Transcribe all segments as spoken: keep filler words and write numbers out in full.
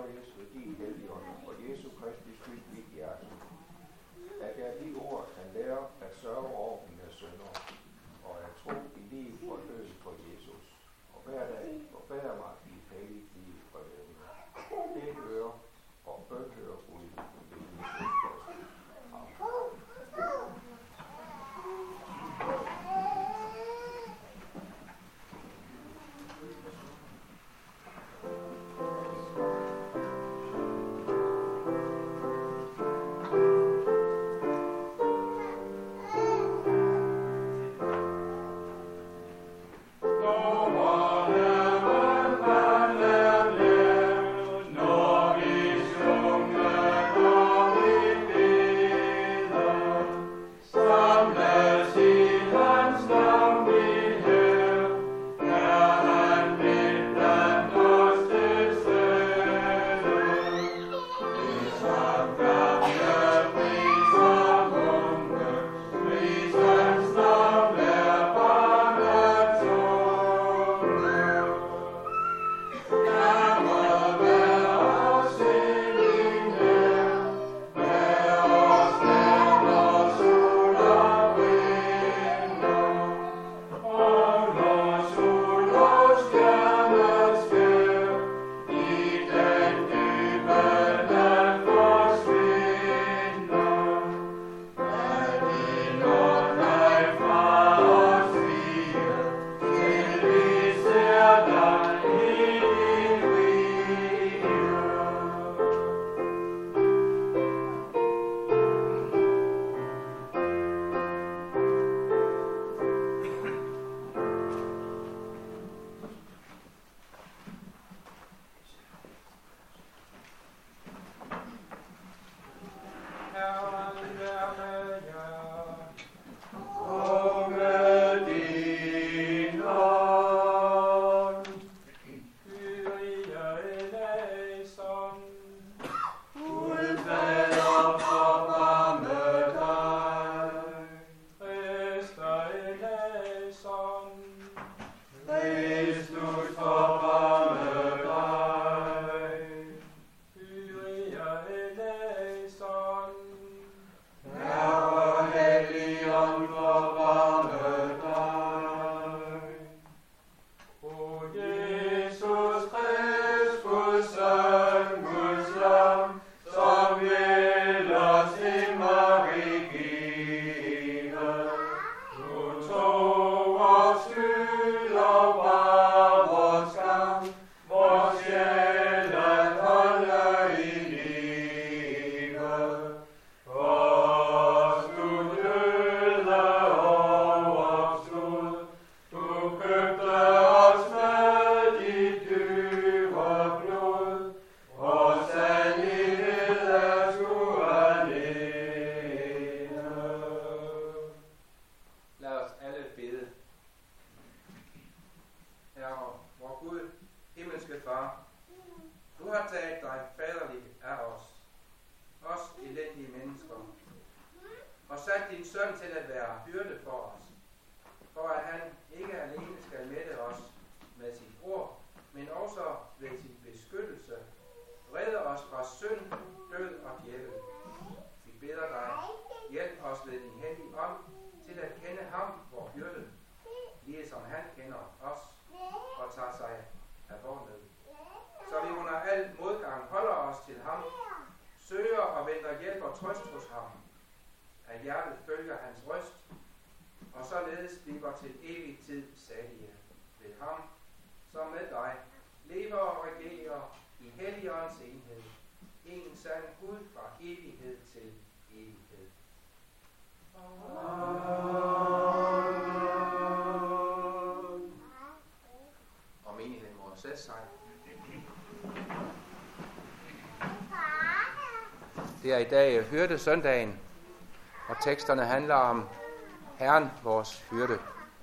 således ved din helligånd og Jesu Kristi skyld mit hjerte, at jeg de ord kan lære at sørge over mine synder, og at tro i liv og død for Jesus, og hver dag forbedre mig i et helligt liv og levende. Det hører og bøn hører Gud ved Jesus Kristus. Det er i dag hyrde søndagen, og teksterne handler om Herren, vores hyrde.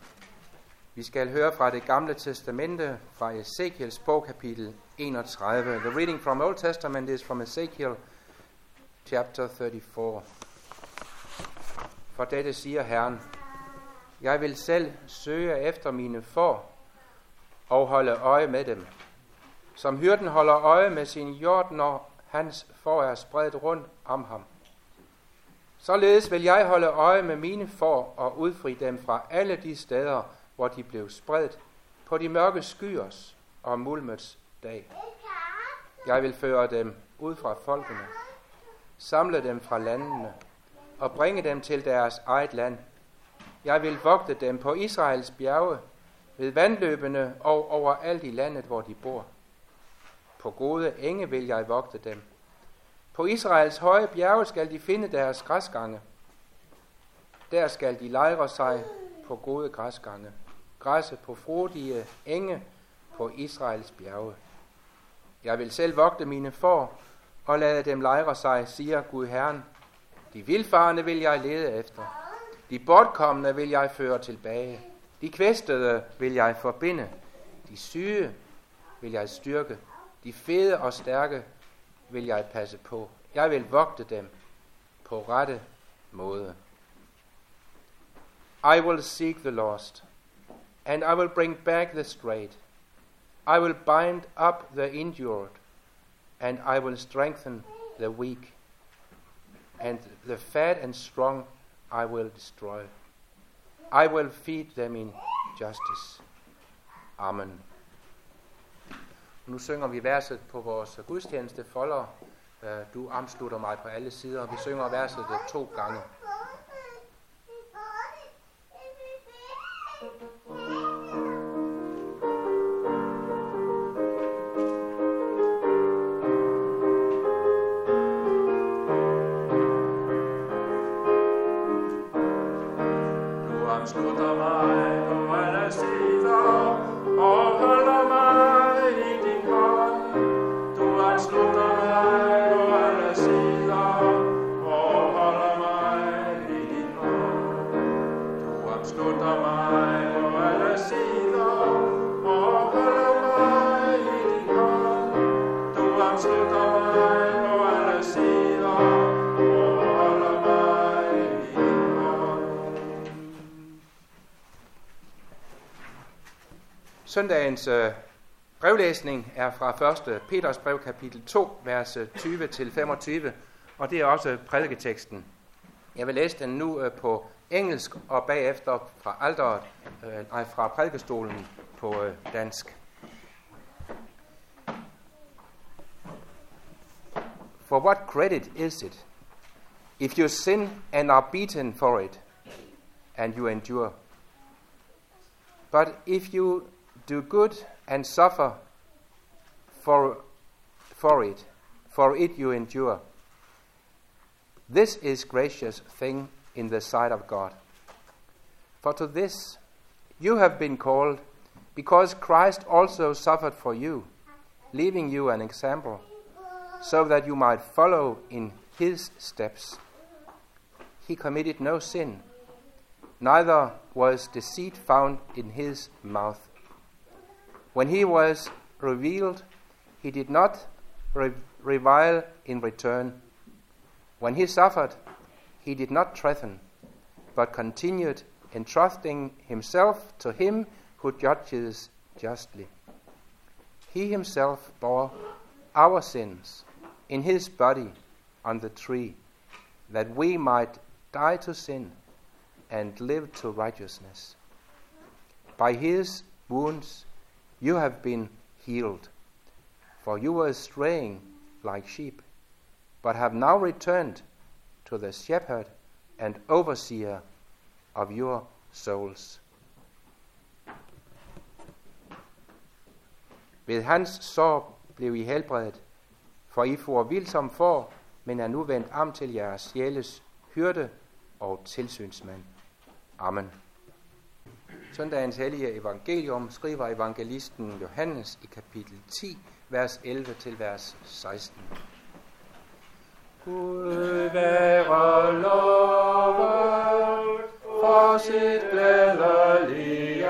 Vi skal høre fra det gamle testamente, fra Ezekiels bog, kapitel enogtredive. The reading from Old Testament is from Ezekiel, chapter thirty-four. For dette siger Herren: Jeg vil selv søge efter mine får og holde øje med dem. som hyrden holder øje med sin hjort, når hans får er spredt rundt om ham. Således vil jeg holde øje med mine får og udfri dem fra alle de steder, hvor de blev spredt, på de mørke skyers og mulmets dag. Jeg vil føre dem ud fra folkene, samle dem fra landene og bringe dem til deres eget land. Jeg vil vogte dem på Israels bjerge, ved vandløbene og overalt i landet, hvor de bor. På gode enge vil jeg vogte dem. På Israels høje bjerge skal de finde deres græsgange. Der skal de lejre sig på gode græsgange. Græsse på frodige enge på Israels bjerge. Jeg vil selv vogte mine får og lade dem lejre sig, siger Gud Herren. De vildfarne vil jeg lede efter. De bortkomne vil jeg føre tilbage. De kvæstede vil jeg forbinde. De syge vil jeg styrke. De fede og stærke vil jeg passe på. Jeg vil vogte dem på rette måde. I will seek the lost, and I will bring back the strayed. I will bind up the injured, and I will strengthen the weak. And the fat and strong I will destroy. I will feed them in justice. Amen. Nu synger vi verset på vores gudstjeneste folder. Du omslutter mig på alle sider. Vi synger verset to gange. Du omslutter mig på alle sider og holder mig i din hånd. Du omslutter mig på alle sider og holder mig i din hånd. Du omslutter mig på alle sider og holder mig i din hånd. Du omslutter mig på alle sider og holder mig i din hånd. Søndagens øh, brevlæsning er fra første Peters brev, kapitel to, vers tyve til femogtyve, og det er også prædiketeksten. Jeg vil læse den nu øh, på engelsk og bagefter fra alteret, øh, nej, fra prædikestolen på øh, dansk. For what credit is it if you sin and are beaten for it, and you endure? But if you do good and suffer for, for it, for it you endure. This is gracious thing in the sight of God. For to this you have been called, because Christ also suffered for you, leaving you an example, so that you might follow in his steps. He committed no sin, neither was deceit found in his mouth. When he was revealed, he did not re- revile in return. When he suffered, he did not threaten, but continued entrusting himself to him who judges justly. He himself bore our sins in his body on the tree, that we might die to sin and live to righteousness. By his wounds you have been healed, for you were straying like sheep, but have now returned to the shepherd and overseer of your souls. Ved hans sår blev I helbredet, for I for vildt som får, men er nu vendt om til jeres sjæles hyrde og tilsynsmand. Amen. Søndagens hellige evangelium skriver evangelisten Johannes i kapitel ti, vers elleve til vers seksten. Gud være lovet for sit glædelige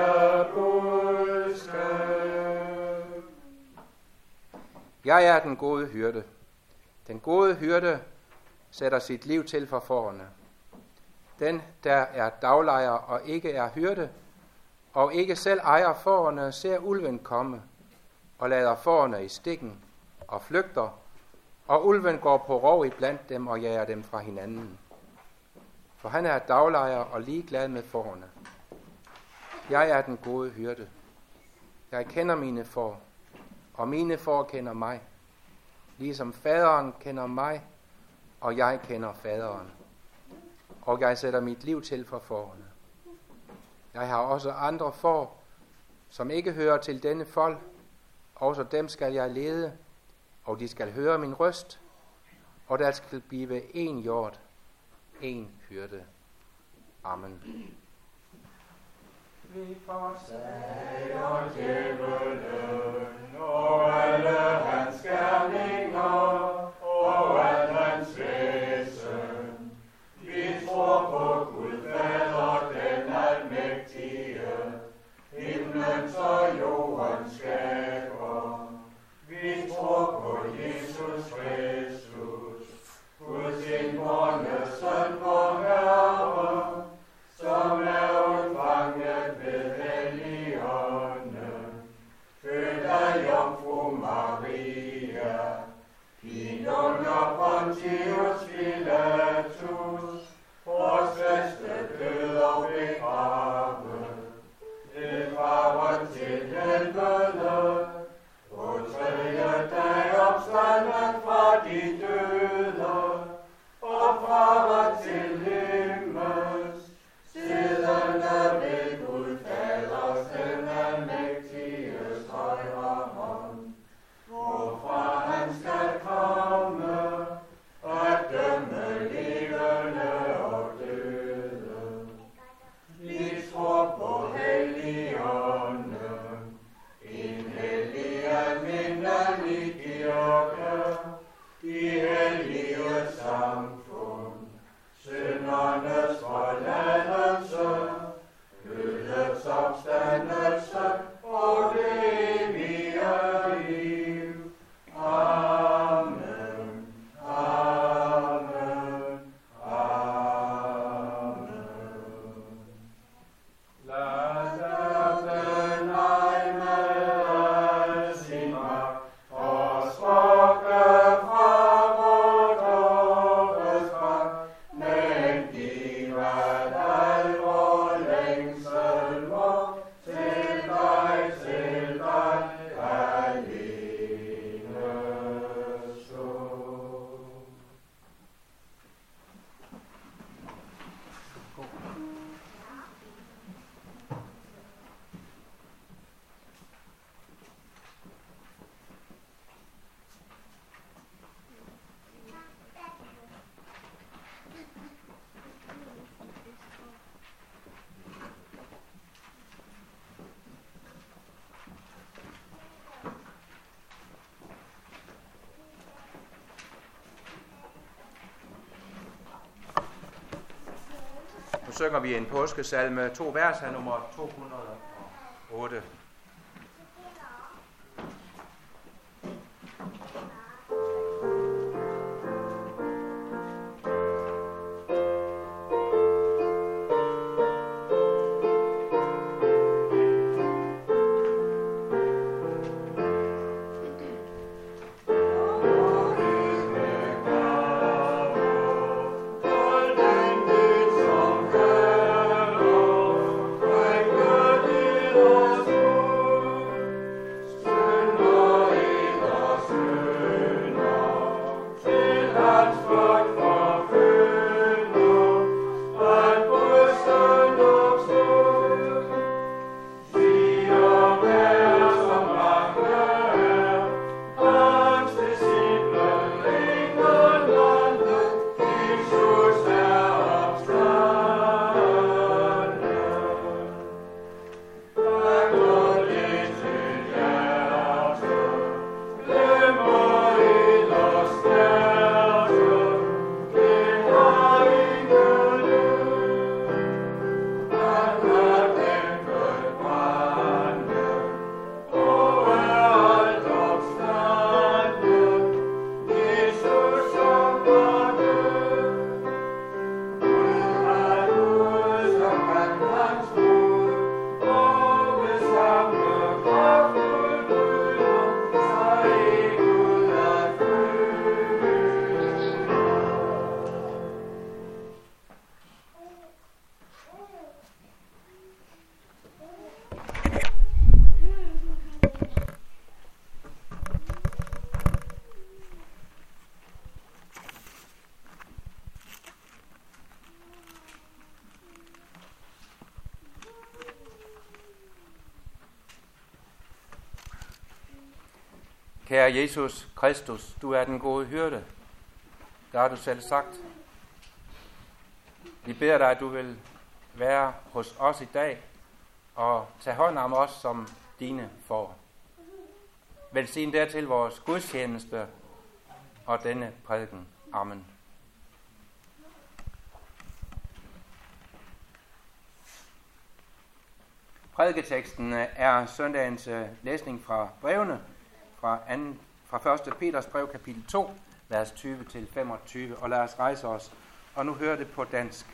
budskab. Jeg er den gode hyrde. Den gode hyrde sætter sit liv til for fårene. Den, der er daglejer og ikke er hyrde, og ikke selv ejer fårene, ser ulven komme og lader fårene i stikken og flygter, og ulven går på rov iblandt dem og jager dem fra hinanden. For han er daglejer og ligeglad med fårene. Jeg er den gode hyrde. Jeg kender mine får, og mine får kender mig, ligesom faderen kender mig, og jeg kender faderen. Og jeg sætter mit liv til for fårene. Jeg har også andre får, som ikke hører til denne fold. Også dem skal jeg lede, og de skal høre min røst, og der skal blive en hjort, en hyrde. Amen. Vi forsager djævelen og alle hans gerninger og al hans væsen. Vi tror på Gud Fader, den almægtige, himlens og jordens skaber. Vi tror på Jesus Kristus, Guds indbårne søn vor Herre, som er udfanget ved Helligånden, født af Jomfru Maria, din under Pontius Pilatus, vores bedste død og begravet, ved farven til helvede, på tredje dag opstanden fra de døde, og farven til himmels, siddende ved Gud Faders den almægtiges højre hånd, hvorfra han skal komme at dømme levende og døde. Vi tror på Helligånden, en hellig almindelig kirke, i hellige samfund, syndernes forladelse, dødets opstandelse og det evige liv. Amen, amen, amen. Lad døden ej med al sin magt og smukke fra vort åres magt, men giv at al vor længsel må til dig, til dig alene stå. Nu synger vi en påskesalme, to vers af nummer to hundrede og otte. Oh Kære Jesus Kristus, du er den gode hyrde. Der har du selv sagt. Vi beder dig, at du vil være hos os i dag og tage hånd om os som dine får. Velsign dertil vores gudstjeneste og denne prædiken. Amen. Prædiketeksten er søndagens læsning fra brevene fra, anden, fra første Peters brev, kapitel to, vers tyve til femogtyve. Og lad os rejse os. Og nu hører det på dansk.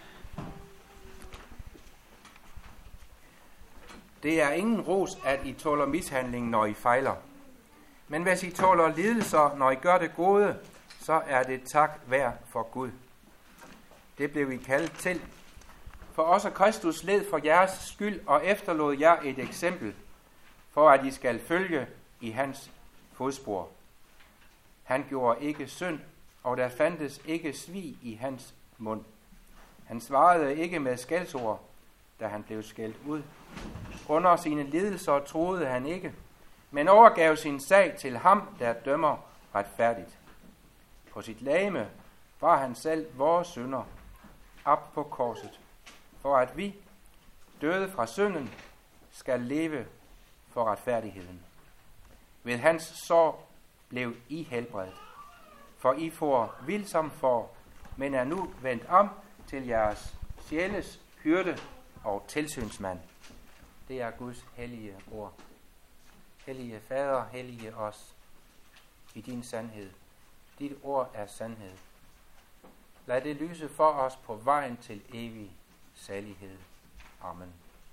Det er ingen ros, at I tåler mishandling, når I fejler. Men hvis I tåler lidelser, når I gør det gode, så er det tak værd for Gud. Det blev I kaldt til. For også Kristus led for jeres skyld og efterlod jer et eksempel, for at I skal følge i hans fodspor. Han gjorde ikke synd, og der fandtes ikke svig i hans mund. Han svarede ikke med skældsord, da han blev skældt ud. Under sine lidelser troede han ikke, men overgav sin sag til ham, der dømmer retfærdigt. På sit legeme var han selv vores synder op på korset, for at vi, døde fra synden, skal leve for retfærdigheden. Ved hans sår blev I helbredt, for I får vildsom for, men er nu vendt om til jeres sjæles hyrde og tilsynsmand. Det er Guds hellige ord. Hellige Fader, hellige os i din sandhed. Dit ord er sandhed. Lad det lyse for os på vejen til evig salighed. Amen.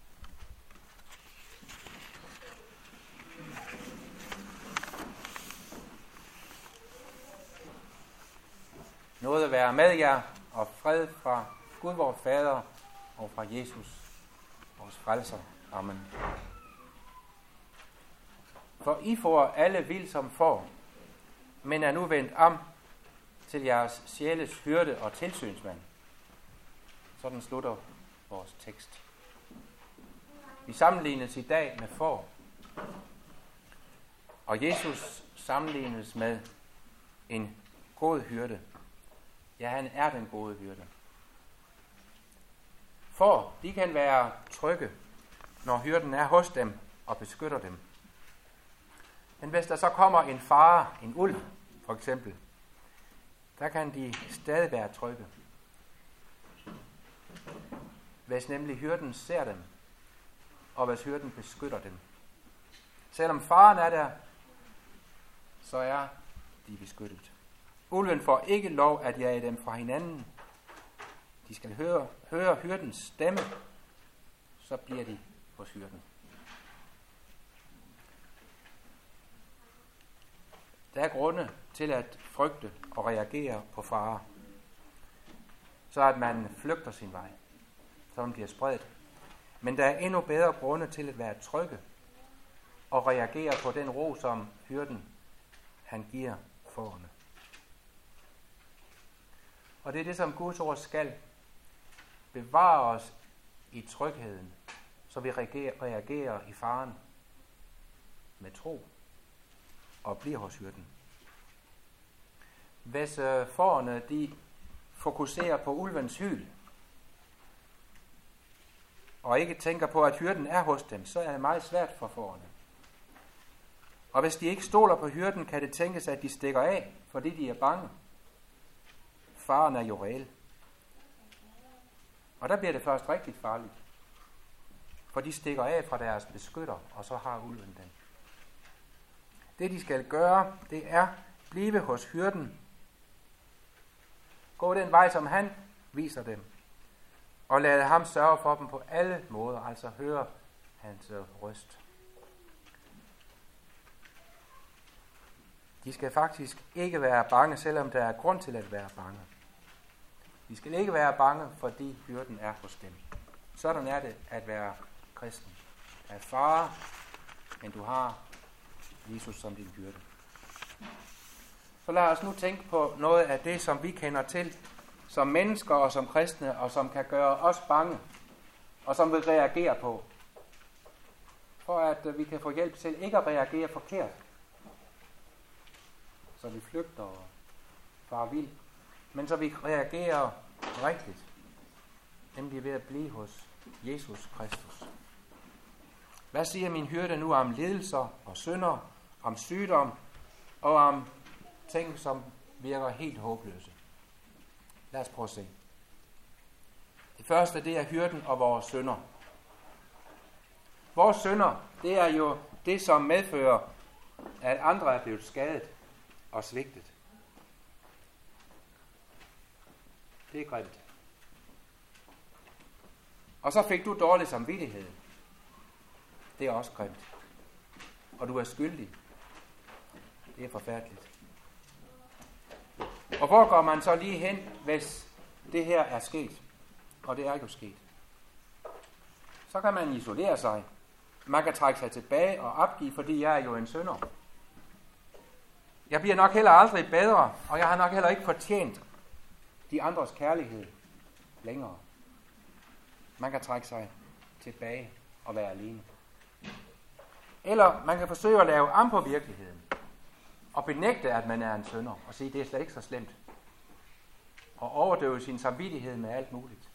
Nåde at være med jer, og fred fra Gud vor Fader og fra Jesus, vores frelser. Amen. For I får alle vild som får, men er nu vendt om til jeres sjæles hyrde og tilsynsmand. Sådan slutter vores tekst. Vi sammenlignes i dag med får, og Jesus sammenlignes med en god hyrde. Ja, han er den gode hyrde. Får, de kan være trygge, når hyrden er hos dem og beskytter dem. Men hvis der så kommer en fare, en ulv for eksempel, der kan de stadig være trygge. Hvis nemlig hyrden ser dem, og hvis hyrden beskytter dem. Selvom faren er der, så er de beskyttet. Ulven får ikke lov at jage dem fra hinanden. De skal høre, høre hyrdens stemme, så bliver de hos hyrden. Der er grunde til at frygte og reagere på fare, så at man flygter sin vej, så man bliver spredt. Men der er endnu bedre grunde til at være trygge og reagere på den ro, som hyrden han giver fårene. Og det er det, som Guds ord skal bevare os i trygheden, så vi reagerer i faren med tro og bliver hos hyrden. Hvis øh, fårene de fokuserer på ulvens hyl, og ikke tænker på, at hyrden er hos dem, så er det meget svært for fårene. Og hvis de ikke stoler på hyrden, kan det tænkes, at de stikker af, fordi de er bange. Faren er jo reel. Og der bliver det først rigtig farligt. For de stikker af fra deres beskytter, og så har ulven den. Det de skal gøre, det er blive hos hyrden. Gå den vej, som han viser dem. Og lade ham sørge for dem på alle måder, altså høre hans røst. De skal faktisk ikke være bange, selvom der er grund til at være bange. De skal ikke være bange, fordi hyrden er hos dem. Sådan er det at være kristen. At fare, men du har Jesus som din hyrde. Så lad os nu tænke på noget af det, som vi kender til som mennesker og som kristne, og som kan gøre os bange, og som vi reagerer på. For at vi kan få hjælp til ikke at reagere forkert. så vi flygter og farer vild, men så vi reagerer rigtigt, nemlig ved at blive hos Jesus Kristus. Hvad siger min hyrde nu om lidelser og synder, om sygdom og om ting, som virker helt håbløse? Lad os prøve at se. Det første, det er hyrden og vores synder. Vores synder, det er jo det, som medfører, at andre er blevet skadet og svigtet. Det er grimt. Og så fik du dårlig samvittighed. Det er også grimt. Og du er skyldig. Det er forfærdeligt. Og hvor går man så lige hen, hvis det her er sket? Og det er jo sket. Så kan man isolere sig. Man kan trække sig tilbage og opgive, fordi jeg er jo en synder. Jeg bliver nok heller aldrig bedre, og jeg har nok heller ikke fortjent de andres kærlighed længere. Man kan trække sig tilbage og være alene. Eller man kan forsøge at lave om på virkeligheden og benægte, at man er en synder, og sige, det er slet ikke så slemt. Og overdøve sin samvittighed med alt muligt.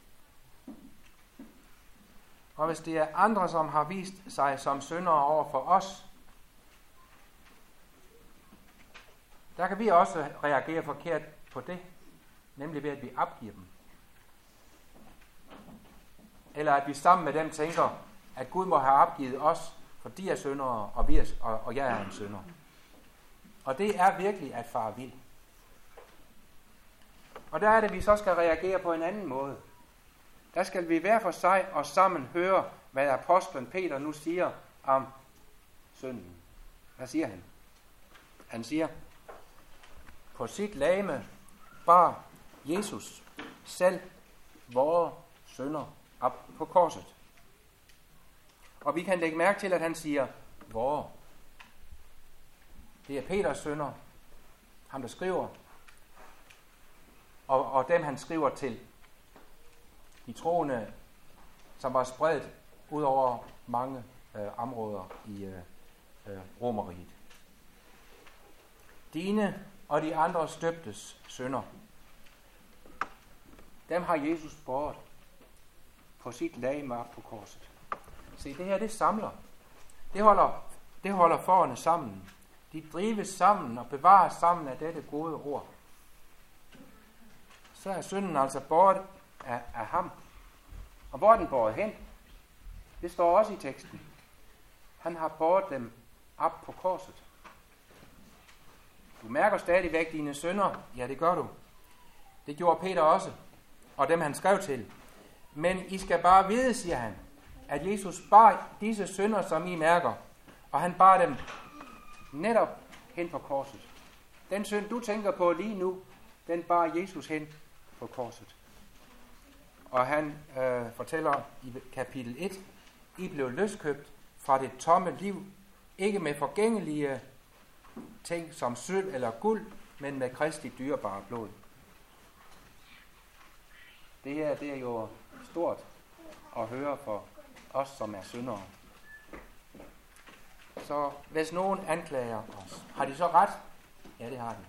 Og hvis det er andre, som har vist sig som syndere over for os, der kan vi også reagere forkert på det, nemlig ved at vi opgiver dem. Eller at vi sammen med dem tænker, at Gud må have opgivet os, for de er syndere, og, vi er, og, og jeg er en synder. Og det er virkelig at fare vild. Og der er det, vi så skal reagere på en anden måde. Der skal vi hver for sig og sammen høre, hvad apostlen Peter nu siger om synden. Hvad siger han? Han siger, på sit legeme bar Jesus selv vore synder op på korset. Og vi kan lægge mærke til, at han siger, vore. Det er Peters synder, ham der skriver, og, og dem han skriver til. De troende, som var spredt ud over mange øh, områder i øh, øh, Romerriget. Dine og de andre støbtes synder, dem har Jesus båret på sit legeme op på korset. Se, det her, det samler. Det holder, det holder forerne sammen. De drives sammen og bevares sammen af dette gode ord. Så er synden altså båret af, af ham. Og hvor er den båret hen? Det står også i teksten. Han har båret dem op på korset. Du mærker stadigvæk dine synder. Ja, det gør du. Det gjorde Peter også. Og dem han skrev til. Men I skal bare vide, siger han, at Jesus bar disse synder, som I mærker. Og han bar dem netop hen på korset. Den synd, du tænker på lige nu, den bar Jesus hen på korset. Og han øh, fortæller i kapitel et, I blev løskøbt fra det tomme liv, ikke med forgængelige ting som sølv eller guld, men med Kristi dyrebare blod. Det her, det er jo stort at høre for os, som er syndere. Så hvis nogen anklager os, har de så ret? Ja, det har de.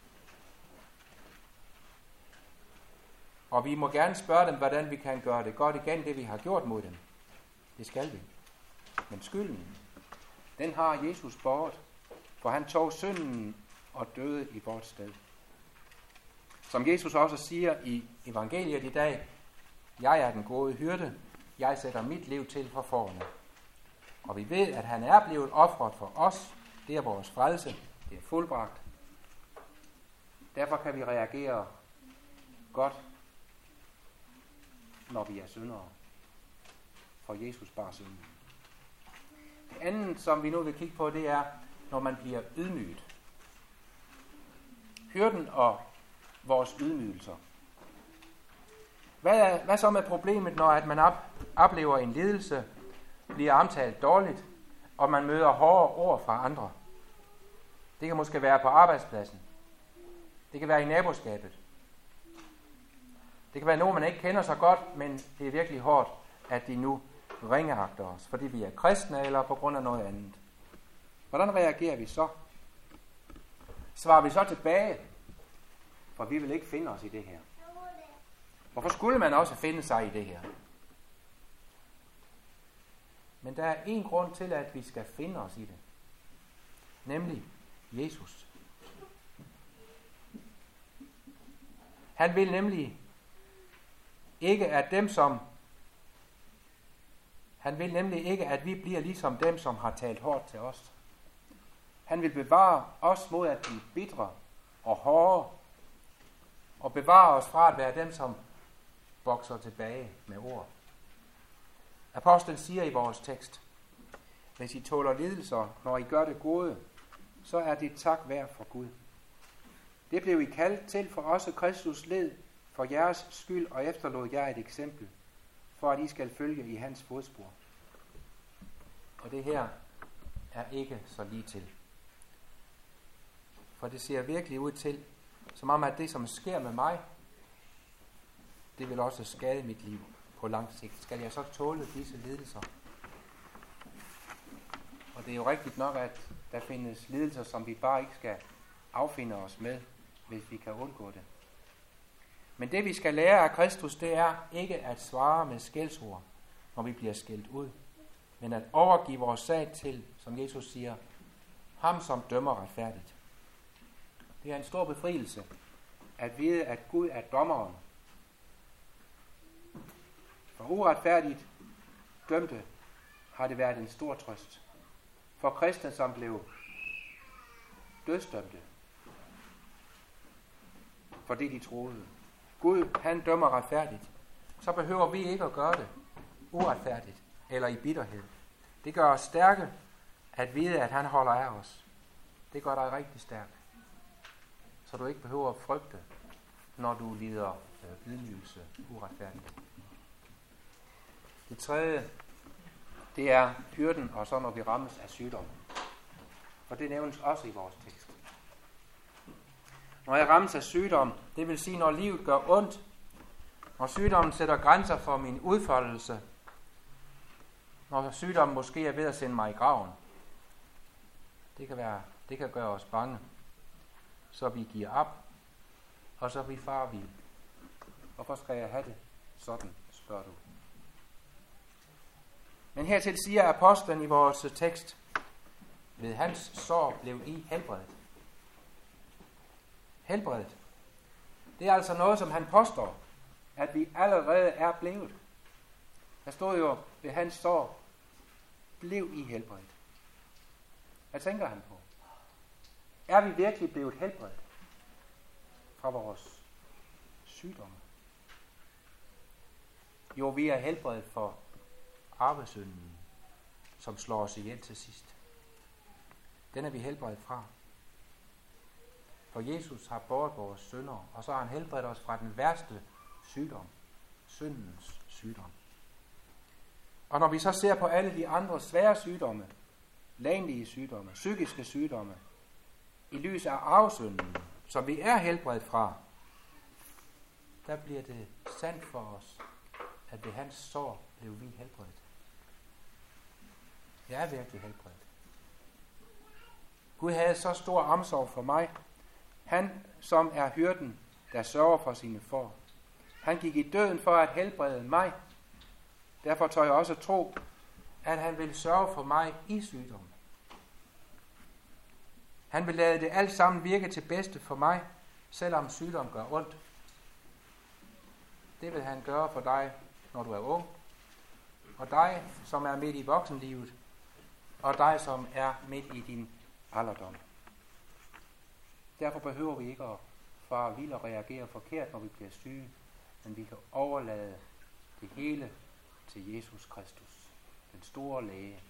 Og vi må gerne spørge dem, hvordan vi kan gøre det godt igen, det vi har gjort mod dem. Det skal vi. Men skylden, den har Jesus båret, for han tog synden og døde i vores sted. Som Jesus også siger i evangeliet i dag, jeg er den gode hyrde, jeg sætter mit liv til for fårene. Og vi ved, at han er blevet ofret for os, det er vores frelse, det er fuldbragt. Derfor kan vi reagere godt, når vi er syndere, for Jesus bar synden. Det andet, som vi nu vil kigge på, det er, når man bliver ydmyget. Hyrden og vores ydmygelser. Hvad, er, hvad så med problemet, når at man op, oplever en lidelse, bliver omtalt dårligt, og man møder hårde ord fra andre? Det kan måske være på arbejdspladsen. Det kan være i naboskabet. Det kan være nogen, man ikke kender så godt, men det er virkelig hårdt, at de nu ringeagter os, fordi vi er kristne eller på grund af noget andet. Hvordan reagerer vi så? svarer vi så tilbage, for vi vil ikke finde os i det her. Hvorfor skulle man også finde sig i det her? Men der er en grund til, at vi skal finde os i det. Nemlig Jesus. Han vil nemlig ikke, at dem som Han vil nemlig ikke, at vi bliver ligesom dem, som har talt hårdt til os. Han vil bevare os mod at blive bitre og hårde, og bevare os fra at være dem, som bokser tilbage med ord. Apostlen siger i vores tekst, hvis I tåler lidelser, når I gør det gode, så er det tak værd for Gud. Det blev I kaldt til, for også Kristus led for jeres skyld, og efterlod jer et eksempel, for at I skal følge i hans fodspor. Og det her er ikke så lige til. For det ser virkelig ud til, som om at det, som sker med mig, det vil også skade mit liv på lang sigt. Skal jeg så tåle disse lidelser? Og det er jo rigtigt nok, at der findes lidelser, som vi bare ikke skal affinde os med, hvis vi kan undgå det. Men det vi skal lære af Kristus, det er ikke at svare med skældsord, når vi bliver skældt ud, men at overgive vores sag til, som Jesus siger, ham som dømmer retfærdigt. Det er en stor befrielse at vide, at Gud er dommeren. For uretfærdigt dømte har det været en stor trøst. For kristne, som blev dødsdømte, fordi de troede. Gud, han dømmer retfærdigt. Så behøver vi ikke at gøre det uretfærdigt eller i bitterhed. Det gør os stærke at vide, at han holder af os. Det gør dig rigtig stærk. Så du ikke behøver at frygte, når du lider ydmygelse uretfærdigt. Det tredje, det er hyrden, og så når vi rammes af sygdom. For det nævnes også i vores tekst. Når jeg rammes af sygdom, det vil sige, når livet gør ondt, når sygdommen sætter grænser for min udfoldelse, når sygdommen måske er ved at sende mig i graven, det kan, være, det kan gøre os bange, så vi giver op, og så vi farer vild. Hvorfor skal jeg have det sådan, spørger du. Men hertil siger apostlen i vores tekst, ved hans sår blev I helbredet. Helbredet. Det er altså noget, som han påstår, at vi allerede er blevet. Der stod jo, ved hans sår blev I helbredet. Hvad tænker han på? Er vi virkelig blevet helbredet fra vores sygdomme? Jo, vi er helbredet for arvesynden, som slår os ihjel til sidst. Den er vi helbredet fra. For Jesus har båret vores synder, og så har han helbredt os fra den værste sygdom, syndens sygdom. Og når vi så ser på alle de andre svære sygdomme, lægelige sygdomme, psykiske sygdomme, i lys af arvesynden, som vi er helbredt fra, der bliver det sandt for os, at ved hans sår blev vi helbredt. Jeg er virkelig helbredt. Gud havde så stor omsorg for mig. Han, som er hyrden, der sørger for sine får. Han gik i døden for at helbrede mig. Derfor tør jeg også tro, at han vil sørge for mig i sygdom. Han vil lade det alt sammen virke til bedste for mig, selvom sygdom gør ondt. Det vil han gøre for dig, når du er ung, og dig, som er midt i voksenlivet, og dig, som er midt i din alderdom. Derfor behøver vi ikke at fare vild og reagere forkert, når vi bliver syge, men vi kan overlade det hele til Jesus Kristus, den store læge.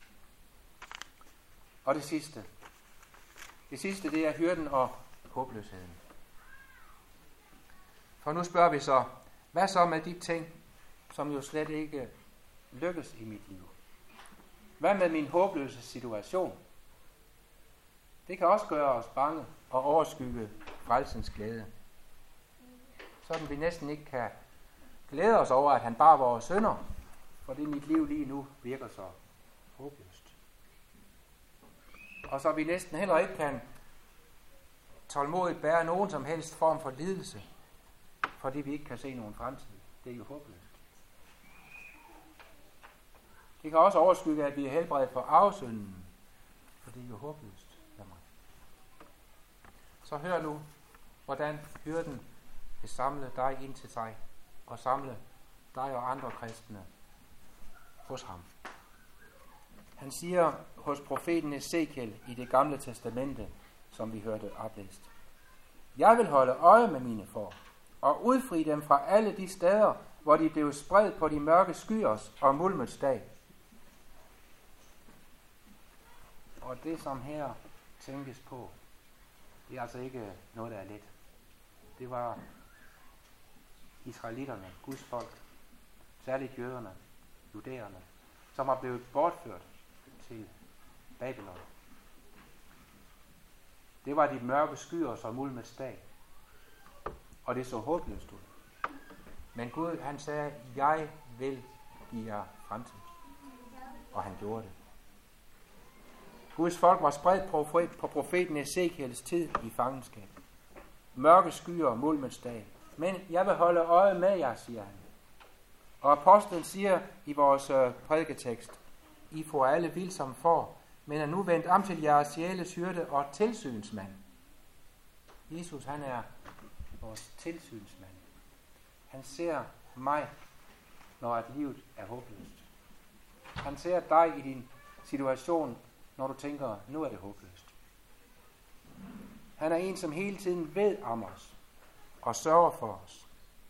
Og det sidste. Det sidste, det er hyrden og håbløsheden. For nu spørger vi så, hvad så med de ting, som jo slet ikke lykkes i mit liv? Hvad med min håbløse situation? Det kan også gøre os bange og overskygge frelsens glæde. Sådan vi næsten ikke kan glæde os over, at han bar vores synder, fordi mit liv lige nu virker så håbløst. Og så vi næsten heller ikke kan tålmodigt bære nogen som helst form for lidelse, fordi vi ikke kan se nogen fremtid. Det er jo håbløst. Det kan også overskygge, at vi er helbredt for arvesynden, for det er jo håbløst. Så hør nu, hvordan hyrden vil samle dig ind til sig, og samle dig og andre kristne hos ham. Han siger hos profeten Ezekiel i det gamle testamente, som vi hørte oplæst: Jeg vil holde øje med mine får, og udfri dem fra alle de steder, hvor de blev spredt på de mørke skyers og mulmets dag. Og det, som her tænkes på, det er altså ikke noget, der er let. Det var israelitterne, Guds folk, særligt jøderne, judæerne, som var blevet bortført til Babylon. Det var de mørke skyer og mulmets dag. Og det så håbløst ud. Men Gud, han sagde, jeg vil give jer fremtid. Og han gjorde det. Guds folk var spredt på profeten Ezekiels tid i fangenskab. Mørke skyer og mulmets dag. Men jeg vil holde øje med jer, siger han. Og apostlen siger i vores øh, prædiketekst: I får alle vild som får, men er nu vendt om til jeres sjæles hyrde og tilsynsmand. Jesus, han er vores tilsynsmand. Han ser mig, når at livet er håbløst. Han ser dig i din situation, når du tænker, nu er det håbløst. Han er en, som hele tiden ved om os og sørger for os.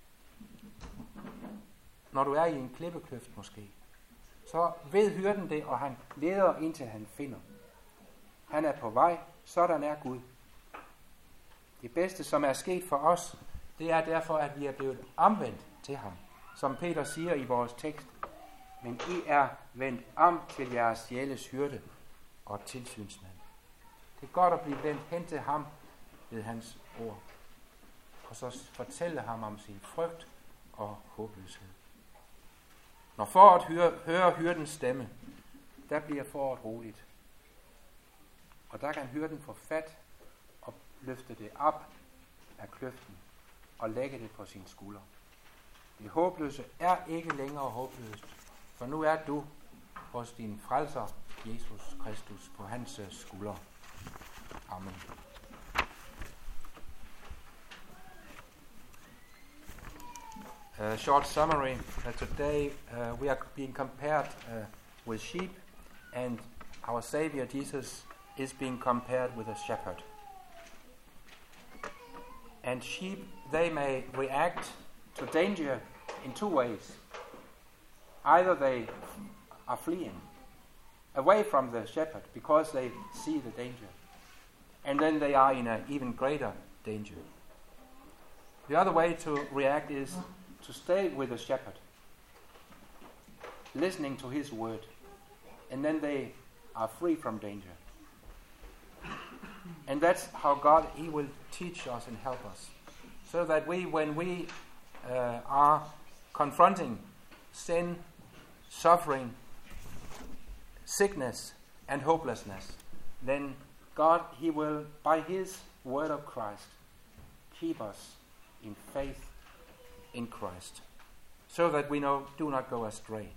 Når du er i en klippekløft måske, så ved hyrden det, og han leder indtil han finder. Han er på vej, sådan er Gud. Det bedste, som er sket for os, det er derfor, at vi er blevet omvendt til ham. Som Peter siger i vores tekst: Men I er vendt om til jeres sjæles hyrde og tilsynsmand. Det er godt at blive vendt hen til ham ved hans ord. Og så fortælle ham om sin frygt og håbløshed. Når foråret hører, hører hyrdens stemme, der bliver foråret roligt. Og der kan hyrden få fat og løfte det op af kløften og lægge det på sin skulder. Det håbløse er ikke længere håbløst, for nu er du hos din frelser, Jesus Kristus, på hans skulder. Amen. A short summary. Uh, today uh, we are being compared uh, with sheep, and our Savior Jesus is being compared with a shepherd. And sheep, they may react to danger in two ways. Either they are fleeing away from the shepherd because they see the danger, and then they are in an even greater danger. The other way to react is to stay with the shepherd, listening to his word, and then they are free from danger. And that's how God, he will teach us and help us, so that we, when we uh, are confronting sin, suffering, sickness, and hopelessness, then God, he will, by his word of Christ, keep us in faith in Christ, so that we know, do not go astray.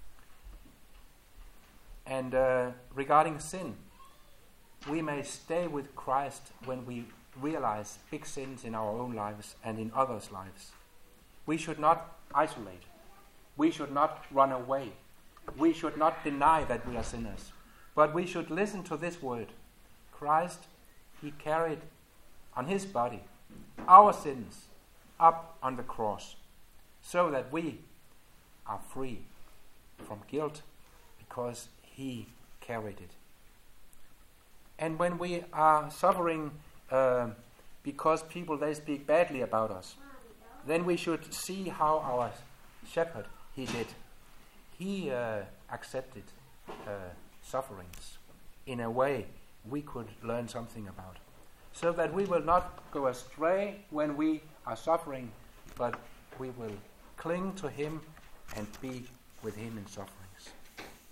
And uh, regarding sin, we may stay with Christ when we realize big sins in our own lives and in others' lives. We should not isolate. We should not run away. We should not deny that we are sinners. But we should listen to this word. Christ, he carried on his body our sins up on the cross, so that we are free from guilt because he carried it. And when we are suffering uh, because people, they speak badly about us, then we should see how our shepherd, he did. He uh, accepted uh, sufferings in a way we could learn something about, so that we will not go astray when we are suffering, but we will cling to him and be with him in sufferings.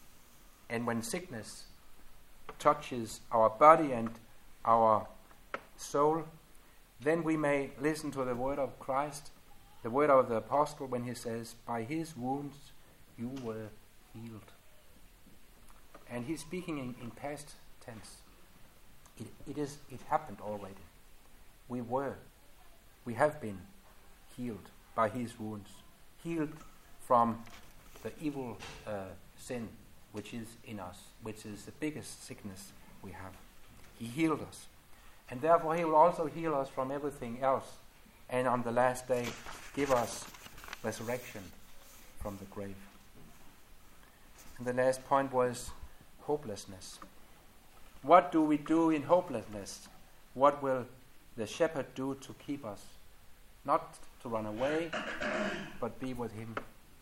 And when sickness touches our body and our soul, then we may listen to the word of Christ, the word of the apostle when he says, by his wounds you were healed. And he's speaking in, in past tense. It, it is. It happened already. We were, we have been healed by his wounds, healed from the evil uh, sin which is in us, which is the biggest sickness we have. He healed us. And therefore he will also heal us from everything else, and on the last day give us resurrection from the grave. And the last point was hopelessness. What do we do in hopelessness? What will the shepherd do to keep us? Not to run away, but be with him.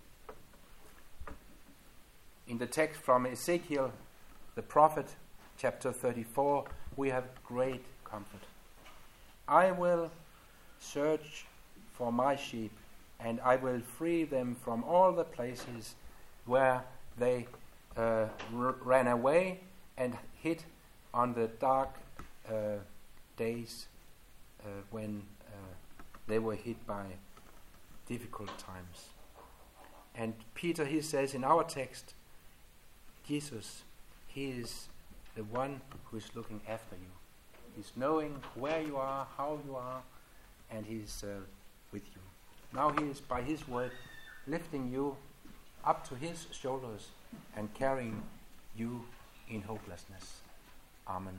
In the text from Ezekiel, the prophet, chapter thirty-four, we have great comfort. I will search for my sheep, and I will free them from all the places where they uh, r- ran away and hid on the dark uh, days uh, when uh, they were hit by difficult times. And Peter, he says in our text, Jesus, he is the one who is looking after you. He's knowing where you are, how you are, and he's uh, with you. Now he is, by his word, lifting you up to his shoulders and carrying you in hopelessness. Amen.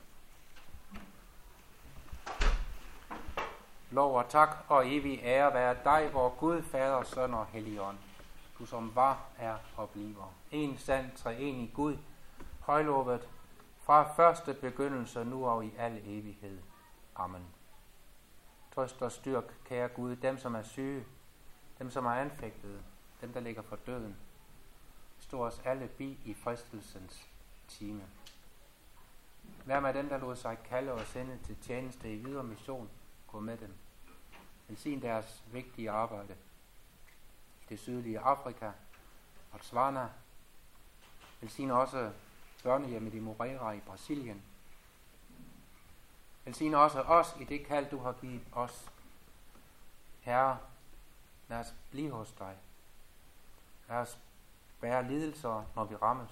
Lov og tak og evig ære være dig, vor Gud, Fader, Søn og Helligånd. Du som var, er og bliver. En sand, treenig Gud, højlovet, fra første begyndelse nu og i al evighed. Amen. Trøst og styrk, kære Gud, dem som er syge, dem som er anfægtede, dem der ligger for døden. Stå os alle bi i fristelsens time. Vær med dem, der lod sig kalde og sende til tjeneste i videre mission. Gå med dem. Velsign deres vigtige arbejde i det sydlige Afrika, Botswana. Velsign også børnehjemmet i Moreira i Brasilien. Velsign også os i det kald, du har givet os. Herre, lad os blive hos dig. Lad os bære lidelser, når vi rammes.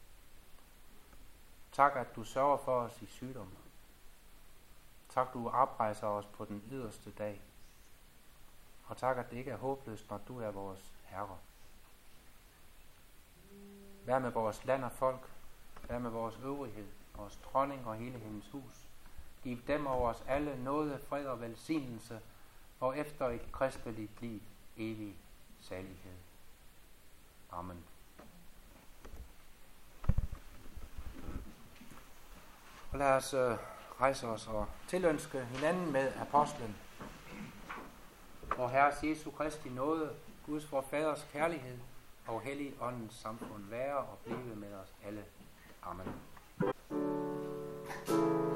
Tak, at du sørger for os i sygdom. Tak, du oprejser os på den yderste dag. Og tak, at det ikke er håbløst, når du er vores herre. Vær med vores land og folk. Vær med vores øvrighed, vores dronning og hele hendes hus. Giv dem over os alle nåde, fred og velsignelse, og efter et kristeligt liv evig salighed. Amen. Og lad os øh, rejse os og tilønske hinanden med apostlen. Vor Herres Jesu Kristi nåde, Guds vor Faders kærlighed og hellig åndens samfund være og blive med os alle. Amen.